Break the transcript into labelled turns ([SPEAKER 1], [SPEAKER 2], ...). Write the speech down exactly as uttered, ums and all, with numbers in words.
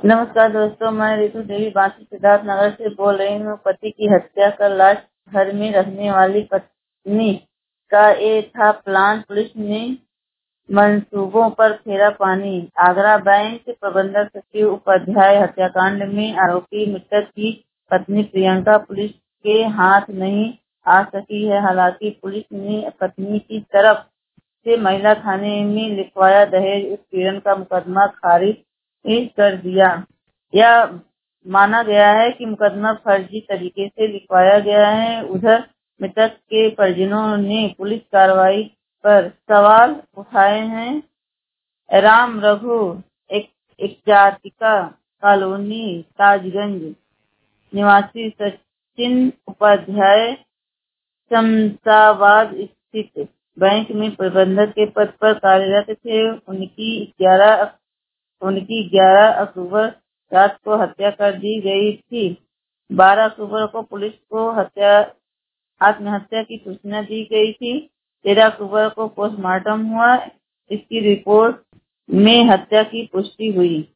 [SPEAKER 1] नमस्कार दोस्तों, मैं रितु देवी बांसी सिद्धार्थ नगर से बोल रही हूँ। पति की हत्या कर लाश घर में रखने वाली पत्नी का ये था प्लान। पुलिस ने मंसूबों पर फेरा पानी। आगरा बैंक प्रबंधक सचिव उपाध्याय हत्याकांड में आरोपी मृतक की पत्नी प्रियंका पुलिस के हाथ नहीं आ सकी है। हालांकि पुलिस ने पत्नी की तरफ से महिला थाने में लिखवाया दहेज उत्पीड़न का मुकदमा खारिज कर दिया। यह माना गया है कि मुकदमा फर्जी तरीके से लिखवाया गया है। उधर मृतक के परिजनों ने पुलिस कार्रवाई पर सवाल उठाए हैं। राम रघु एक, एक जातिका कॉलोनी ताजगंज निवासी सचिन उपाध्याय शमशाबाद स्थित बैंक में प्रबंधक के पद पर कार्यरत थे। उनकी ग्यारह उनकी ग्यारह अक्टूबर रात को हत्या कर दी गई थी। बारह अक्टूबर को पुलिस को हत्या आत्महत्या की सूचना दी गई थी। तेरह अक्टूबर को पोस्टमार्टम हुआ। इसकी रिपोर्ट में हत्या की पुष्टि हुई।